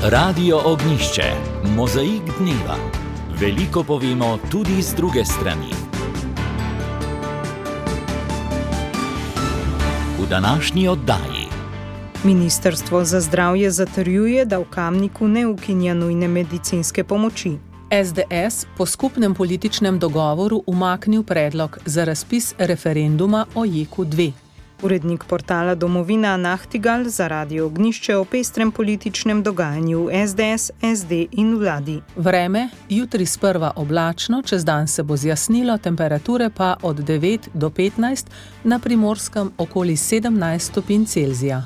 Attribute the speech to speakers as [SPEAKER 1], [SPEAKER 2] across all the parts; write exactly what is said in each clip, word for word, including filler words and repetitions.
[SPEAKER 1] Radio Ognišče, mozaik dneva. Veliko povemo tudi z druge strani. V današnji oddaji.
[SPEAKER 2] Ministrstvo za zdravje zatrjuje, da v Kamniku ne ukinja nujne medicinske pomoči.
[SPEAKER 3] es de es po skupnem političnem dogovoru umaknil predlog za razpis referenduma o jeku dve.
[SPEAKER 2] Urednik portala Domovina Nahtigal za Radio Ognišče o pestrem političnem dogajanju v es de es, es de in vladi.
[SPEAKER 3] Vreme, jutri sprva oblačno, čez dan se bo zjasnilo, temperature pa od devet do petnajst, na Primorskem okoli sedemnajst stopinj Celzija.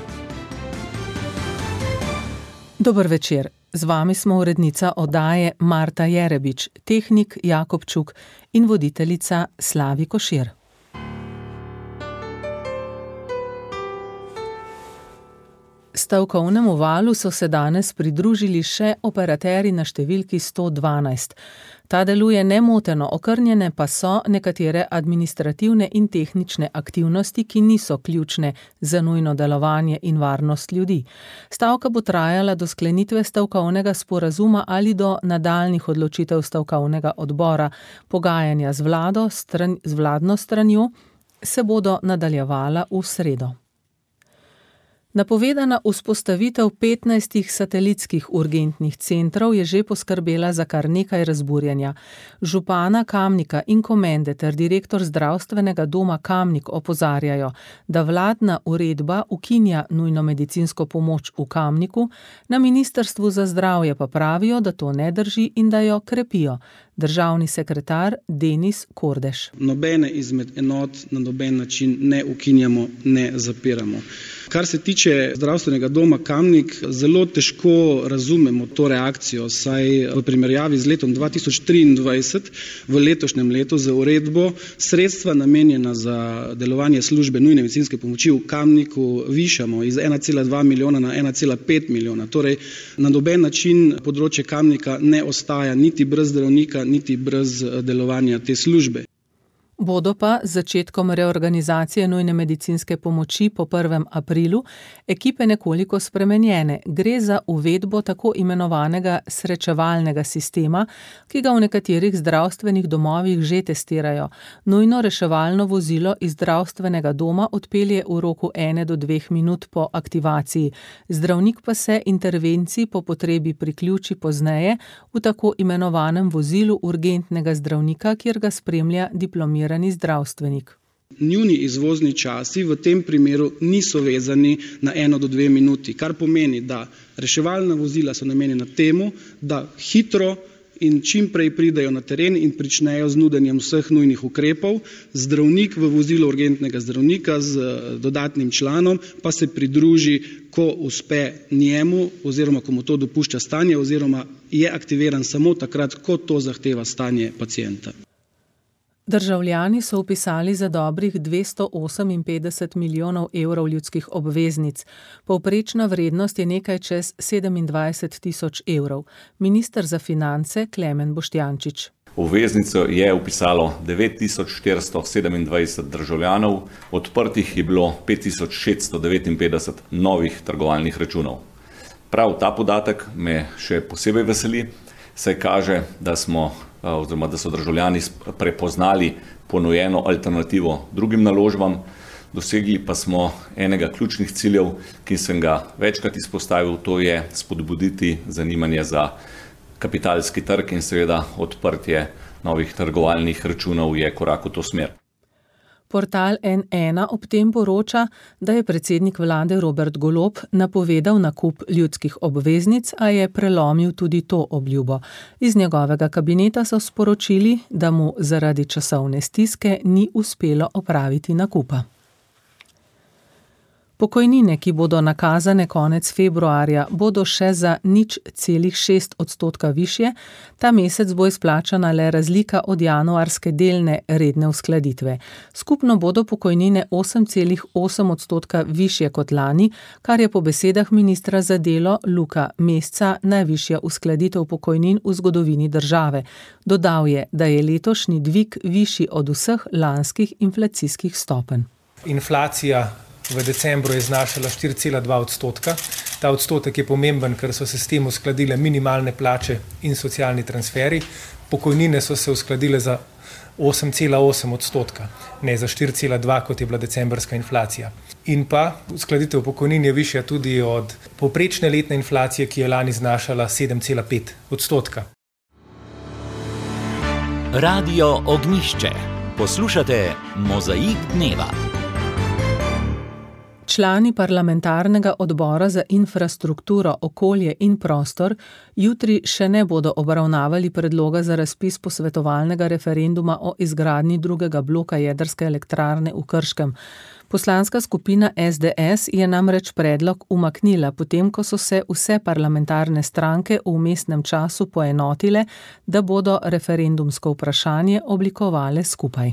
[SPEAKER 3] Dober večer. Z vami smo urednica oddaje Marta Jerebič, tehnik Jakob Čuk in voditeljica Slavi Košir. Stavkovnemu valu so se danes pridružili še operaterji na številki sto dvanajst. Ta deluje nemoteno, okrnjene pa so nekatere administrativne in tehnične aktivnosti, ki niso ključne za nujno delovanje in varnost ljudi. Stavka bo trajala do sklenitve stavkovnega sporazuma ali do nadaljnjih odločitev stavkovnega odbora. Pogajanja z vlado, stran, z vladno stranjo se bodo nadaljevala v sredo. Napovedana vzpostavitev petnajstih satelitskih urgentnih centrov je že poskrbela za kar nekaj razburjenja. Župana Kamnika in Komende ter direktor zdravstvenega doma Kamnik opozarjajo, da vladna uredba ukinja nujno medicinsko pomoč v Kamniku, na Ministrstvu za zdravje pa pravijo, da to ne drži in da jo krepijo. Državni sekretar Denis Kordeš.
[SPEAKER 4] Nobene izmed enot na noben način ne ukinjamo, ne zapiramo. Kar se tiče zdravstvenega doma Kamnik, zelo težko razumemo to reakcijo, saj v primerjavi z letom dva tisoč triindvajset v letošnjem letu za uredbo sredstva namenjena za delovanje službe nujne medicinske pomoči v Kamniku višamo iz ena cela dva milijona na ena cela pet milijona. Torej, na noben način področje Kamnika ne ostaja niti brez zdravnika, niti brez delovanja te službe.
[SPEAKER 3] Bodo pa z začetkom reorganizacije nujne medicinske pomoči po prvem aprilu ekipe nekoliko spremenjene. Gre za uvedbo tako imenovanega srečevalnega sistema, ki ga v nekaterih zdravstvenih domovih že testirajo. Nujno reševalno vozilo iz zdravstvenega doma odpelje v roku ene do dveh minut po aktivaciji. Zdravnik pa se intervenciji po potrebi priključi pozneje v tako imenovanem vozilu urgentnega zdravnika, kjer ga spremlja diplomirani zdravstvenik.
[SPEAKER 4] Njuni izvozni časi v tem primeru niso vezani na eno do dve minuti, kar pomeni, da reševalna vozila so namenjena temu, da hitro in čim prej pridejo na teren in pričnejo z nudenjem vseh nujnih ukrepov. Zdravnik v vozilu urgentnega zdravnika z dodatnim članom pa se pridruži, ko uspe njemu oziroma ko mu to dopušča stanje oziroma je aktiviran samo takrat, ko to zahteva stanje pacienta.
[SPEAKER 3] Državljani so vpisali za dobrih dvesto oseminpetdeset milijonov evrov ljudskih obveznic. Povprečna vrednost je nekaj čez sedemindvajset tisoč evrov. Minister za finance Klemen Boštjančič.
[SPEAKER 5] Obveznico je vpisalo devet tisoč štiristo sedemindvajset državljanov, odprtih je bilo pet tisoč šeststo devetinpetdeset novih trgovalnih računov. Prav ta podatek me še posebej veseli, saj kaže, da smo oziroma da so državljani prepoznali ponujeno alternativo drugim naložbam, dosegli pa smo enega ključnih ciljev, ki sem ga večkrat izpostavil, to je spodbuditi zanimanje za kapitalski trg in seveda odprtje novih trgovalnih računov je korak v to smer.
[SPEAKER 3] Portal en ena ob tem poroča, da je predsednik vlade Robert Golob napovedal nakup ljudskih obveznic, a je prelomil tudi to obljubo. Iz njegovega kabineta so sporočili, da mu zaradi časovne stiske ni uspelo opraviti nakupa. Pokojnine, ki bodo nakazane konec februarja, bodo še za nič celih šest odstotka višje. Ta mesec bo izplačana le razlika od januarske delne redne uskladitve. Skupno bodo pokojnine osem celih osem odstotka višje kot lani, kar je po besedah ministra za delo Luka Mesca najvišja uskladitev pokojnin v zgodovini države. Dodal je, da je letošnji dvig višji od vseh lanskih inflacijskih stopenj.
[SPEAKER 6] Inflacija v decembru je znašala štiri cela dva odstotka. Ta odstotek je pomemben, ker so se s tem uskladile minimalne plače in socialni transferi. Pokojnine so se uskladile za osem cela osem odstotka, ne za štiri cela dva, kot je bila decembrska inflacija. In pa uskladitev pokojnin je višja tudi od povprečne letne inflacije, ki je lani znašala sedem cela pet odstotka.
[SPEAKER 1] Radio Ognjišče. Poslušate Mozaik dneva.
[SPEAKER 3] Člani parlamentarnega odbora za infrastrukturo, okolje in prostor jutri še ne bodo obravnavali predloga za razpis posvetovalnega referenduma o izgradnji drugega bloka jedrske elektrarne v Krškem. Poslanska skupina S D S je namreč predlog umaknila, potem ko so se vse parlamentarne stranke v vmesnem času poenotile, da bodo referendumsko vprašanje oblikovale skupaj.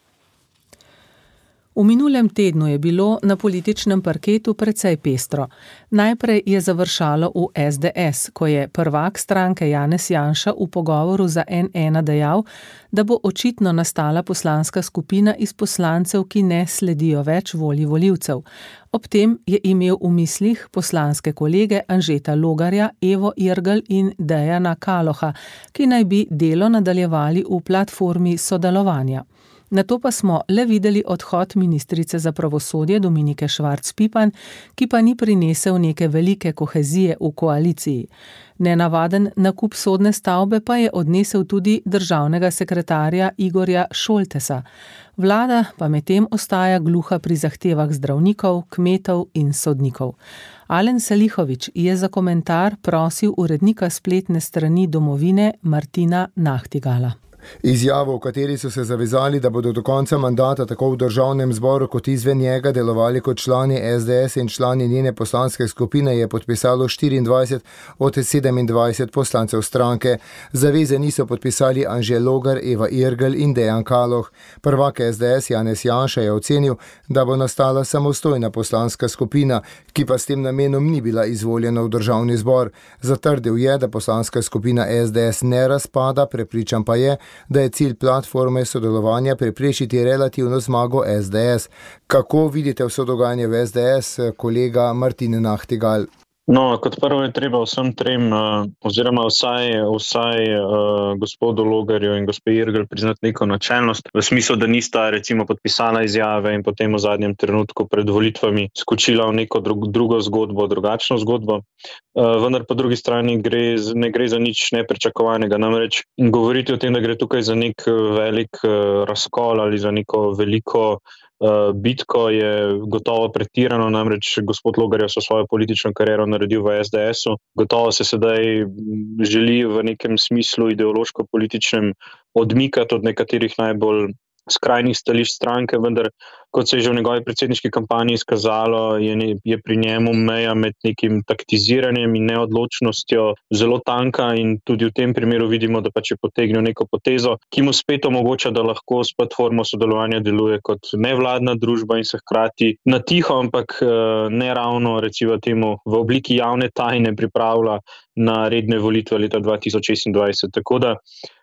[SPEAKER 3] V minulem tednu je bilo na političnem parketu precej pestro. Najprej je završalo v S D S, ko je prvak stranke Janez Janša v pogovoru za N ena dejal, da bo očitno nastala poslanska skupina iz poslancev, ki ne sledijo več volji volivcev. Ob tem je imel v mislih poslanske kolege Anžeta Logarja, Evo Irgl in Dejana Kaloha, ki naj bi delo nadaljevali v platformi sodelovanja. Nato pa smo le videli odhod ministrice za pravosodje Dominike Švarc Pipan, ki pa ni prinesel neke velike kohezije v koaliciji. Nenavaden nakup sodne stavbe pa je odnesel tudi državnega sekretarja Igorja Šoltesa. Vlada pa medtem ostaja gluha pri zahtevah zdravnikov, kmetov in sodnikov. Alen Selihovič je za komentar prosil urednika spletne strani Domovine Martina Nahtigala.
[SPEAKER 7] Izjavo, v kateri so se zavezali, da bodo do konca mandata tako v državnem zboru kot izven njega delovali kot člani S D S in člani njene poslanske skupine, je podpisalo štiriindvajset od sedemindvajset poslancev stranke. Zaveze niso podpisali Anže Logar, Eva Irgl in Dejan Kaloh. Prvak S D S Janez Janša je ocenil, da bo nastala samostojna poslanska skupina, ki pa s tem namenom ni bila izvoljena v državni zbor. Zatrdil je, da poslanska skupina S D S ne razpada, prepričan pa je, da je cilj platforme sodelovanja preprečiti relativno zmago S D S. Kako vidite vse dogajanje v S D S, kolega Martin Nahtigal?
[SPEAKER 8] No, kot prvo je treba vsem trem, oziroma vsaj, vsaj uh, gospodu Logarju in gospe Irgl priznati neko načelnost, v smislu, da nista recimo podpisala izjave in potem v zadnjem trenutku pred volitvami skočila v neko drug, drugo zgodbo, drugačno zgodbo. Uh, vendar po drugi strani gre, ne gre za nič nepričakovanega. Namreč govoriti o tem, da gre tukaj za nek velik uh, razkol ali za neko veliko Uh, bitko je gotovo pretirano, namreč gospod Logar je svojo politično kariero naredil v S D S-u. Gotovo se sedaj želi v nekem smislu ideološko-političnem odmikati od nekaterih najbolj skrajnih stališč stranke, vendar, kot se je že v njegovi predsedniški kampanji izkazalo, je, ne, je pri njemu meja med nekim taktiziranjem in neodločnostjo zelo tanka in tudi v tem primeru vidimo, da pač je potegnil neko potezo, ki mu spet omogoča, da lahko s platformo sodelovanja deluje kot nevladna družba in se hkrati na tiho, ampak ne ravno recimo temu v obliki javne tajne pripravlja na redne volitve leta dva tisoč šestindvajset. Tako da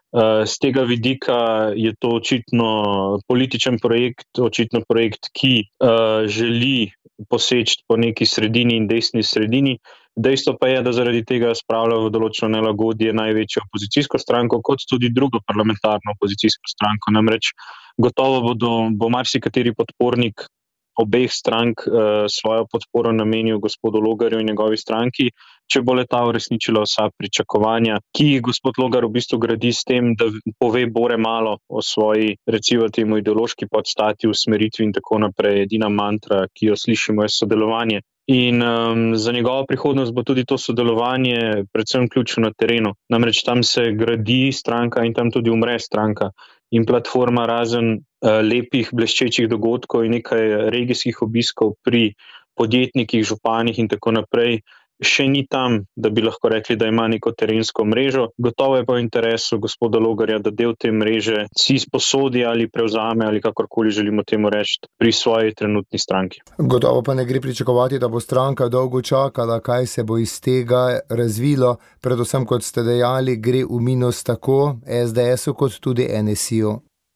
[SPEAKER 8] z tega vidika je to očitno političen projekt, očitno projekt, ki uh, želi poseči po neki sredini in desni sredini. Dejstvo pa je, da zaradi tega spravlja v določeno nelagodje največjo opozicijsko stranko, kot tudi drugo parlamentarno opozicijsko stranko. Namreč gotovo bodo, bo marsikateri podpornik obeh strank uh, svojo podporo namenil gospodu Logarju in njegovi stranki, če bo le ta uresničila vsa pričakovanja, ki jih gospod Logar v bistvu gradi s tem, da pove bore malo o svoji, recimo temu, ideološki podstati, usmeritvi in tako naprej. Edina mantra, ki jo slišimo, je sodelovanje. In um, za njegovo prihodnost bo tudi to sodelovanje predvsem ključno na terenu. Namreč tam se gradi stranka in tam tudi umre stranka. In platforma razen uh, lepih, bleščečih dogodkov in nekaj regijskih obiskov pri podjetnikih, županih in tako naprej, še ni tam, da bi lahko rekli, da ima neko terensko mrežo. Gotovo je pa v interesu gospoda Logarja, da del te mreže si sposodi ali prevzame ali kakorkoli želimo temu reči pri svoji trenutni stranki.
[SPEAKER 7] Gotovo pa ne gre pričakovati, da bo stranka dolgo čakala, kaj se bo iz tega razvilo. Predvsem, kot ste dejali, gre v minus tako S D S-u kot tudi N S I-ju.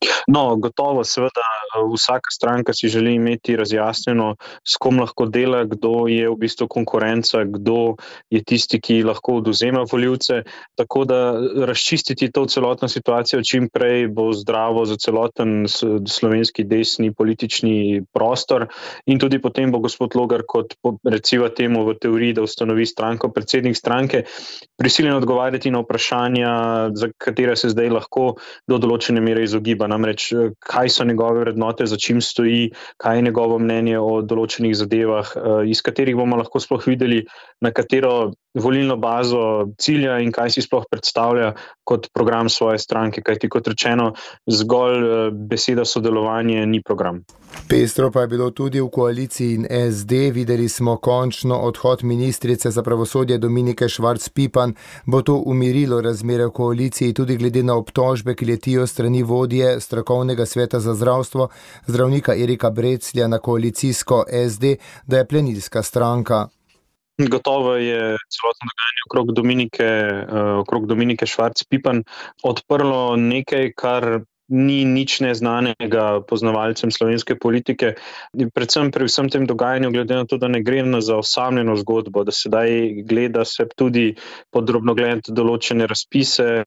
[SPEAKER 8] No, gotovo, seveda, vsaka stranka si želi imeti razjasnjeno, s kom lahko dela, kdo je v bistvu konkurenca, kdo je tisti, ki lahko odvzema volivce. Tako da razčistiti to celotno situacijo čim prej bo zdravo za celoten slovenski desni politični prostor in tudi potem bo gospod Logar kot recimo temu v teoriji, da ustanovi stranko, predsednik stranke, prisiljen odgovarjati na vprašanja, za katere se zdaj lahko do določene mere izogiba. Namreč, kaj so njegove vrednote, za čim stoji, kaj je njegovo mnenje o določenih zadevah, iz katerih bomo lahko sploh videli, na katero volilno bazo cilja in kaj si sploh predstavlja kot program svoje stranke, kajti kot rečeno, zgolj beseda sodelovanje ni program.
[SPEAKER 7] Pestro pa je bilo tudi v koaliciji in es de. Videli smo končno odhod ministrice za pravosodje Dominike Švarc Pipan. Bo to umirilo razmere v koaliciji tudi glede na obtožbe, ki letijo strani vodje strokovnega sveta za zdravstvo, zdravnika Erika Breclja na koalicijsko es de, da je plenilska stranka?
[SPEAKER 8] Gotovo je celotno dogajanje okrog Dominike, okrog Dominike Švarc Pipan odprlo nekaj, kar ni nič neznanega poznavalcem slovenske politike. Predvsem pri vsem tem dogajanju, glede na to, da ne gre za osamljeno zgodbo, da sedaj gleda se tudi podrobno gledati določene razpise,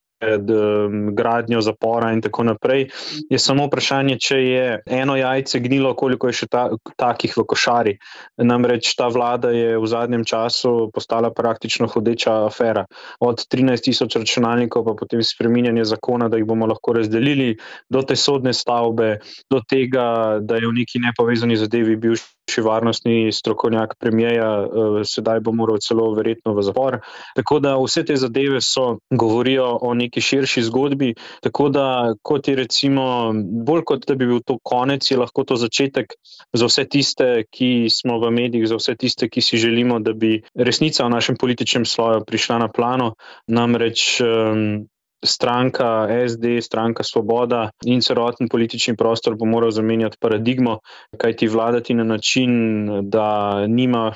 [SPEAKER 8] gradnjo zapora in tako naprej, je samo vprašanje, če je eno jajce gnilo, koliko je še ta, takih v košari. Namreč ta vlada je v zadnjem času postala praktično hodeča afera. Od trinajst tisoč računalnikov pa potem spreminjanje zakona, da jih bomo lahko razdelili, do te sodne stavbe, do tega, da je v neki nepovezani zadevi bil še varnostni strokovnjak premijeja, sedaj bo moral celo verjetno v zapor. Tako da vse te zadeve so, govorijo o neki širši zgodbi, tako da kot je recimo, bolj kot da bi bil to konec, je lahko to začetek za vse tiste, ki smo v medijih, za vse tiste, ki si želimo, da bi resnica v našem političnem sloju prišla na plano, namreč um, stranka es de, stranka Svoboda in celoten politični prostor bo moral zamenjati paradigmo, kajti vladati na način, da nima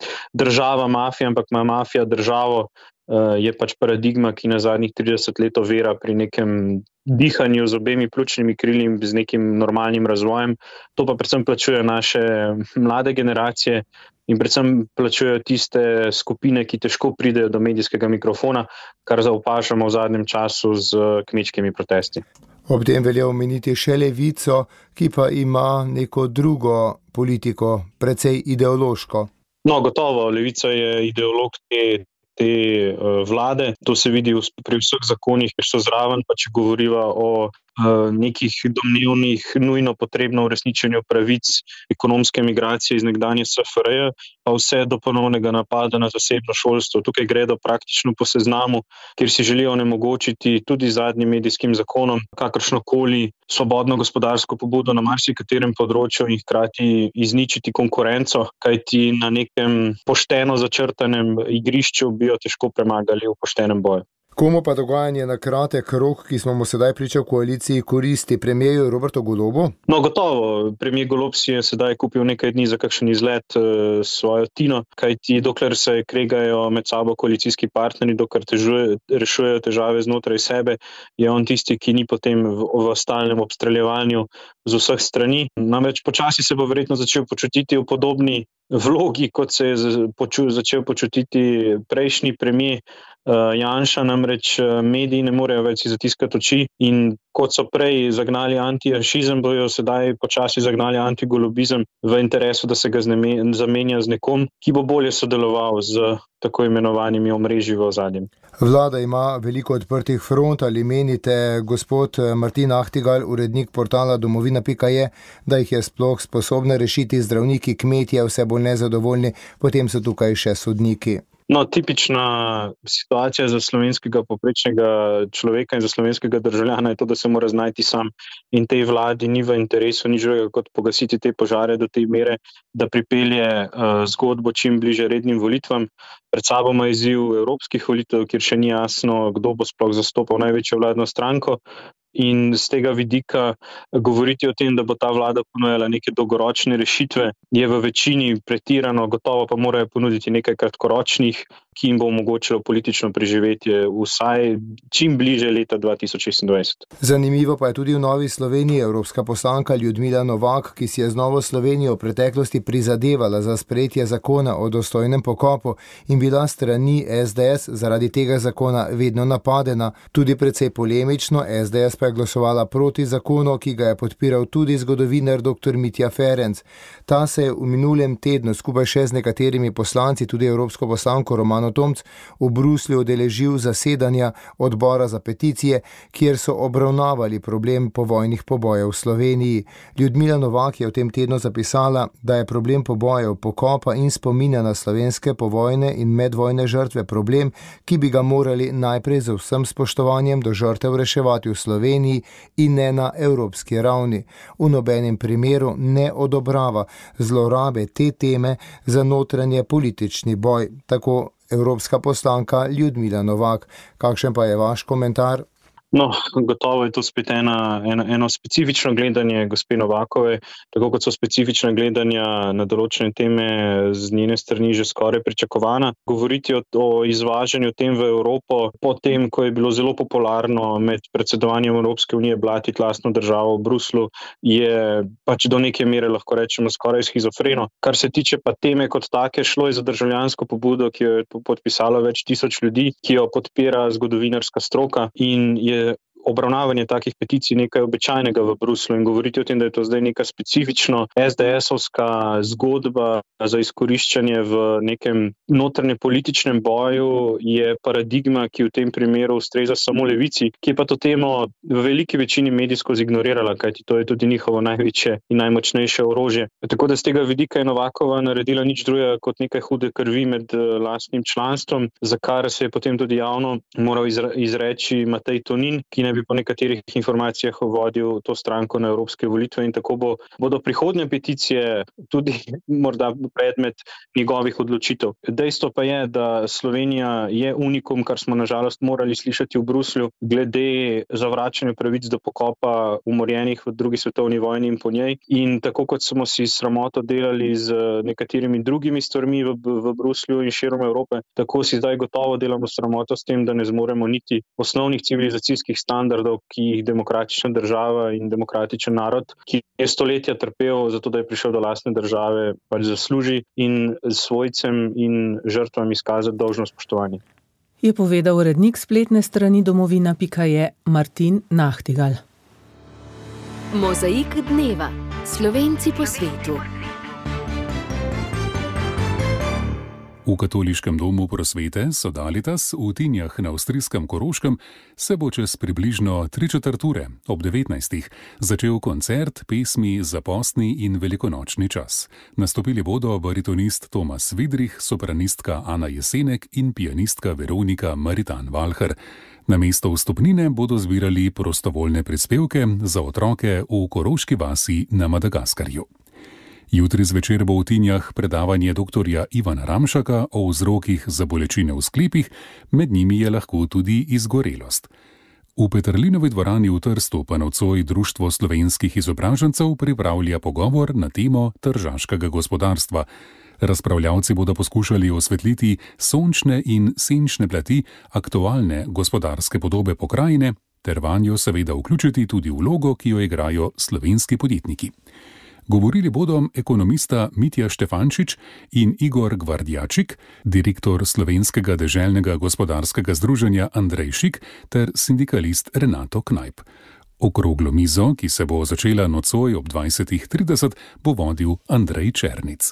[SPEAKER 8] država mafija, ampak ima mafija državo, je pač paradigma, ki na zadnjih trideset let ovira pri nekem dihanju z obemi pljučnimi krili in z nekim normalnim razvojem. To pa predvsem plačujejo naše mlade generacije in predvsem plačujejo tiste skupine, ki težko pridejo do medijskega mikrofona, kar zaopažamo v zadnjem času z kmečkimi protesti.
[SPEAKER 7] Ob tem velja omeniti še Levico, ki pa ima neko drugo politiko, precej ideološko.
[SPEAKER 8] No, gotovo, Levica je ideolog te te uh, vlade. To se vidi v, pri vseh zakonih, ki so zraven, pa če govoriva o uh, nekih domnevnih nujno potrebno uresničenju pravic ekonomske migracije iz nekdanje es ef er je, pa vse do ponovnega napada na zasebno šolstvo. Tukaj gredo praktično po seznamu, kjer si želijo onemogočiti tudi zadnjim medijskim zakonom kakršnokoli svobodno gospodarsko pobudo na marsikaterem področju in hkrati izničiti konkurenco, kajti na nekem pošteno začrtanem igrišču bi jo težko premagali v poštenem boju.
[SPEAKER 7] Komu pa dogajanje na kratek rok, ki smo mu sedaj priča v koaliciji, koristi premierju Robertu Golobu?
[SPEAKER 8] No, gotovo. Premier Golob si je sedaj kupil nekaj dni za kakšen izlet uh, svojo Tino, kajti dokler se kregajo med sabo koalicijski partnerji, dokler težuje, rešujejo težave znotraj sebe, je on tisti, ki ni potem v, v stalnem obstreljevanju z vseh strani. Namreč počasi se bo verjetno začel počutiti v podobni vlogi, kot se je poču, začel počutiti prejšnji premier uh, Janša, namreč mediji ne morejo več si zatiskati oči in kot so prej zagnali antijanšizem, bojo sedaj počasi zagnali antigolobizem v interesu, da se ga zamenja z nekom, ki bo bolje sodeloval z tako imenovanimi omrežji v ozadju.
[SPEAKER 7] Vlada ima veliko odprtih front, ali menite, gospod Martin Ahtigal, urednik portala domovina pika je, da jih je sploh sposobna rešiti zdravniki, kmetje, vse bolj nezadovoljni, potem so tukaj še sodniki?
[SPEAKER 8] No, tipična situacija za slovenskega povprečnega človeka in za slovenskega državljana je to, da se mora znajti sam in tej vladi ni v interesu nič drugega kot pogasiti te požare do te mere, da pripelje uh, zgodbo čim bliže rednim volitvam. Pred sabo ima izziv evropskih volitev, kjer še ni jasno, kdo bo sploh zastopal največjo vladno stranko. In z tega vidika govoriti o tem, da bo ta vlada ponujala neke dolgoročne rešitve, je v večini pretirano, gotovo pa morajo ponuditi nekaj kratkoročnih, ki jim bo omogočilo politično preživetje vsaj čim bliže leta dva tisoč šestindvajset.
[SPEAKER 7] Zanimivo pa je tudi v Novi Sloveniji evropska poslanka Ljudmila Novak, ki si je z Novo Slovenijo v preteklosti prizadevala za sprejetje zakona o dostojnem pokopu in bila strani es de es zaradi tega zakona vedno napadena. Tudi precej polemično, es de es pa je glasovala proti zakonu, ki ga je podpiral tudi zgodovinar doktor Mitja Ferenc. Ta se je v minulem tednu skupaj še z nekaterimi poslanci, tudi evropsko poslanko Romano Tomc, v Bruslju udeležil zasedanja odbora za peticije, kjer so obravnavali problem povojnih pobojev v Sloveniji. Ljudmila Novak je v tem tednu zapisala, da je problem pobojev, pokopa in spominja na slovenske povojne in medvojne žrtve problem, ki bi ga morali najprej z vsem spoštovanjem do žrtev reševati v Sloveniji in ne na evropski ravni. V nobenem primeru ne odobrava zlorabe te teme za notranje politični boj, tako evropska poslanka Ljudmila Novak. Kakšen pa je vaš komentar?
[SPEAKER 8] No, gotovo je to spet ena, eno, eno specifično gledanje gospe Novakove, tako kot so specifična gledanja na določene teme z njene strani že skoraj pričakovana. Govoriti o, o izvažanju tem v Evropo, potem, ko je bilo zelo popularno med predsedovanjem Evropske unije blatiti lastno državo v Bruslu, je pač do neke mere, lahko rečemo, skoraj schizofreno. Kar se tiče pa teme kot take, šlo je za državljansko pobudo, ki jo je podpisalo več tisoč ljudi, ki jo podpira zgodovinarska stroka in je obravnavanje takih peticij nekaj običajnega v Bruslu in govoriti o tem, da je to zdaj neka specifično es de esovska zgodba za izkoriščanje v nekem notranje političnem boju, je paradigma, ki v tem primeru ustreza samo levici, ki je pa to temo v veliki večini medijsko zignorirala, kajti to je tudi njihovo največje in najmočnejše orožje. Tako da z tega vidika je Novakova naredila nič drugega kot nekaj hude krvi med lastnim članstvom, za kar se je potem tudi javno moral izreči Matej Tonin, ki ne bi po nekaterih informacijah vodil to stranko na evropske volitve in tako bo, bodo prihodnje peticije tudi morda predmet njegovih odločitev. Dejstvo pa je, da Slovenija je unikum, kar smo nažalost morali slišati v Bruslju, glede zavračanja pravic do pokopa umorjenih v drugi svetovni vojni in po njej. In tako kot smo si sramoto delali z nekaterimi drugimi stvarmi v, v Bruslju in širom Evrope, tako si zdaj gotovo delamo sramoto s tem, da ne zmoremo niti osnovnih civilizacijskih standardov, ki jih demokratična država in demokratičen narod, ki je stoletja trpel zato, da je prišel do lastne države, pač zasluži in svojcem in žrtvam izkazati dolžno spoštovanje.
[SPEAKER 3] Je povedal urednik spletne strani domovina pika je Martin Nahtigal.
[SPEAKER 9] Mozaik dneva. Slovenci po svetu.
[SPEAKER 10] V Katoliškem domu prosvete Sodalitas v Tinjah na avstrijskem Koroškem se bo čez približno tri četrt ure ob devetnajstih začel koncert pesmi za postni in velikonočni čas. Nastopili bodo baritonist Tomas Vidrih, sopranistka Ana Jesenek in pianistka Veronika Maritan-Valher. Namesto vstopnine bodo zbirali prostovoljne prispevke za otroke v Koroški vasi na Madagaskarju. Jutri zvečer bo v Tinjah predavanje doktorja Ivana Ramšaka o vzrokih za bolečine v sklepih, med njimi je lahko tudi izgorelost. V Petrlinovi dvorani v Trstu pa nocoj Društvo slovenskih izobražencev pripravlja pogovor na temo tržaškega gospodarstva. Razpravljavci bodo poskušali osvetliti sončne in senčne plati aktualne gospodarske podobe pokrajine ter vanjo seveda vključiti tudi vlogo, ki jo igrajo slovenski podjetniki. Govorili bodo ekonomista Mitja Štefančič in Igor Gvardjačik, direktor Slovenskega deželnega gospodarskega združenja Andrej Šik ter sindikalist Renato Knajp. Okroglo mizo, ki se bo začela nocoj ob dvajsetih trideset, bo vodil Andrej Černic.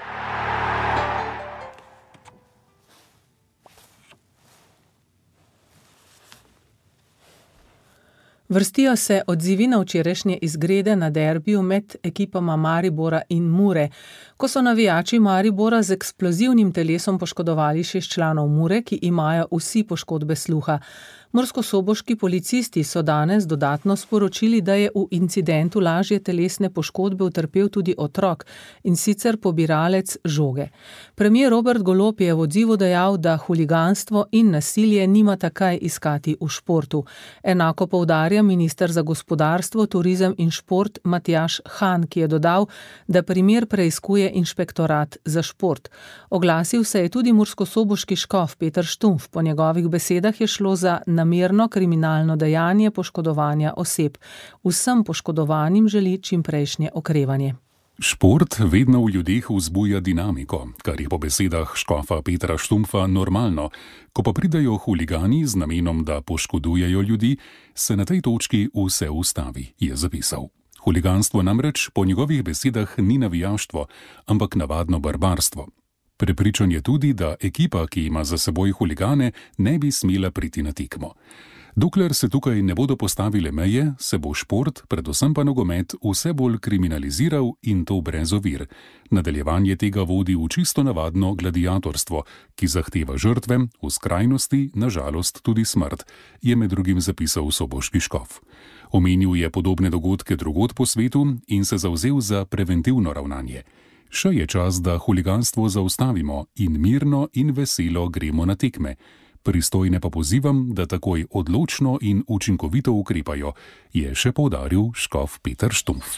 [SPEAKER 3] Vrstijo se odzivi na včerajšnje izgrede na derbiju med ekipama Maribora in Mure, ko so navijači Maribora z eksplozivnim telesom poškodovali šest članov Mure, ki imajo vsi poškodbe sluha. Murskosoboški policisti so danes dodatno sporočili, da je v incidentu lažje telesne poškodbe utrpel tudi otrok, in sicer pobiralec žoge. Premier Robert Golob je v odzivu dejal, da huliganstvo in nasilje nimata kaj iskati v športu. Enako poudarja minister za gospodarstvo, turizem in šport Matjaž Han, ki je dodal, da primer preiskuje inšpektorat za šport. Oglasil se je tudi murskosoboški škof Peter Štumpf. Po njegovih besedah je šlo za namerno kriminalno dejanje poškodovanja oseb. Vsem poškodovanim želi čimprejšnje okrevanje.
[SPEAKER 10] Šport vedno v ljudeh vzbuja dinamiko, kar je po besedah škofa Petra Štumpfa normalno. Ko pa pridejo huligani z namenom, da poškodujejo ljudi, se na tej točki vse ustavi, je zapisal. Huliganstvo namreč po njegovih besedah ni navijaštvo, ampak navadno barbarstvo. Prepričan je tudi, da ekipa, ki ima za seboj huligane, ne bi smela priti na tekmo. Dokler se tukaj ne bodo postavile meje, se bo šport, predvsem pa nogomet, vse bolj kriminaliziral in to brez ovir. Nadaljevanje tega vodi v čisto navadno gladiatorstvo, ki zahteva žrtve, v skrajnosti, nažalost tudi smrt, je med drugim zapisal soboški škof. Omenil je podobne dogodke drugod po svetu in se zavzel za preventivno ravnanje. Še je čas, da huliganstvo zaustavimo in mirno in veselo gremo na tekme. Pristojne pa pozivam, da takoj odločno in učinkovito ukrepajo, je še poudaril škof Peter Štumpf.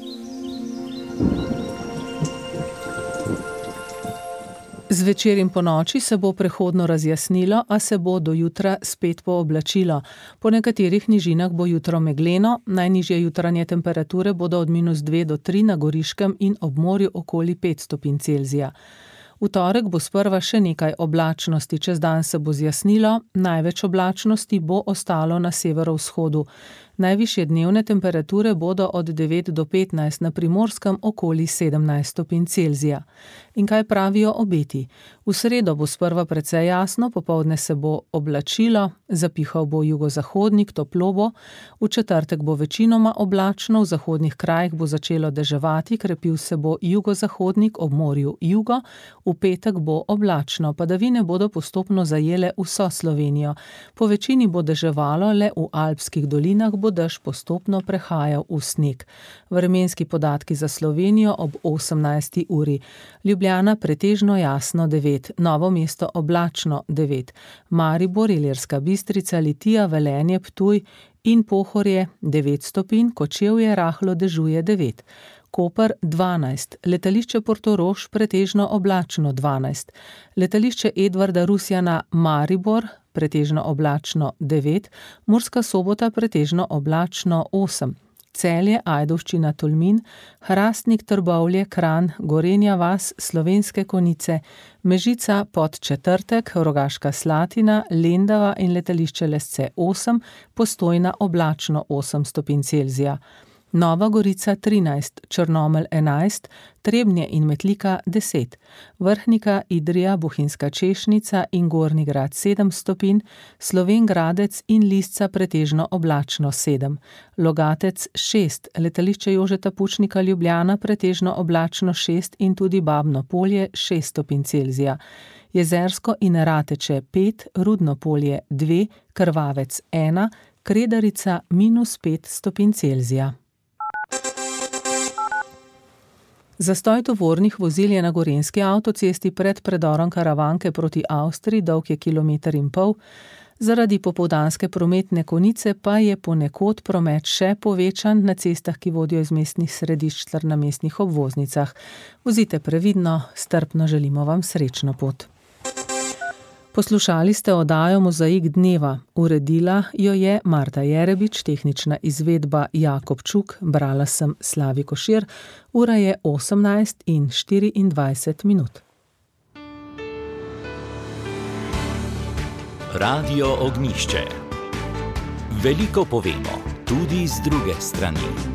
[SPEAKER 3] Zvečer in ponoči se bo prehodno razjasnilo, a se bo do jutra spet pooblačilo. Po nekaterih nižinah bo jutro megleno, najnižje jutranje temperature bodo od minus dve do tri na Goriškem in ob morju okoli pet stopinj Celzija. V torek bo sprva še nekaj oblačnosti, čez dan se bo zjasnilo, največ oblačnosti bo ostalo na severovzhodu. Najvišje dnevne temperature bodo od devet do petnajst, na Primorskem okoli sedemnajst stopinj Celzija. In kaj pravijo obeti? V sredo bo sprva precej jasno, popoldne se bo oblačilo, zapihal bo jugozahodnik, toplo bo, v četrtek bo večinoma oblačno, v zahodnih krajih bo začelo deževati, krepil se bo jugozahodnik, ob morju jugo, v petek bo oblačno, padavine bodo postopno zajele vso Slovenijo. Po večini bo deževalo, le v alpskih dolinah bo dež postopno prehajal v sneg. Vremenski podatki za Slovenijo ob osemnajsti uri. Ljubljana pretežno jasno devet, Novo mesto oblačno devet, Maribor, Ilirska Bistrica, Litija, Velenje, Ptuj in Pohorje devet stopinj, Kočevje rahlo dežuje devet. Koper dvanajst, letališče Portorož pretežno oblačno dvanajst, letališče Edvarda Rusjana Maribor pretežno oblačno devet, Murska Sobota pretežno oblačno osem, Celje, Ajdovščina, Tolmin, Hrastnik, Trbovlje, Kranj, Gorenja vas, Slovenske Konjice, Mežica, Podčetrtek, Rogaška Slatina, Lendava in letališče Lesce osem, Postojna oblačno osem stopinj Celzija. Nova Gorica trinajst, Črnomelj enajst, Trebnje in Metlika deset, Vrhnika, Idrija, Bohinjska Češnica in Gornji Grad sedem stopinj, Slovenj Gradec in Lisca pretežno oblačno sedem, Logatec šest, letališče Jožeta Pučnika Ljubljana pretežno oblačno šest in tudi Babno Polje šest stopinj Celzija. Jezersko in Rateče pet, Rudno Polje dve, Krvavec ena, Kredarica minus pet stopinj Celzija. Zastoj tovornih vozil je na Gorenjski avtocesti pred predorom Karavanke proti Avstriji, dolg je kilometer in pol. Zaradi popoldanske prometne konice pa je ponekod promet še povečan na cestah, ki vodijo iz mestnih središč ter na mestnih obvoznicah. Vozite previdno, strpno želimo vam srečno pot. Poslušali ste oddajo Mozaik dneva. Uredila jo je Marta Jerebič, tehnična izvedba Jakob Čuk, brala sem Slavi Košir. Ura je osemnajst in štiriindvajset minut.
[SPEAKER 1] Radio Ognjišče. Veliko povemo, tudi z druge strani.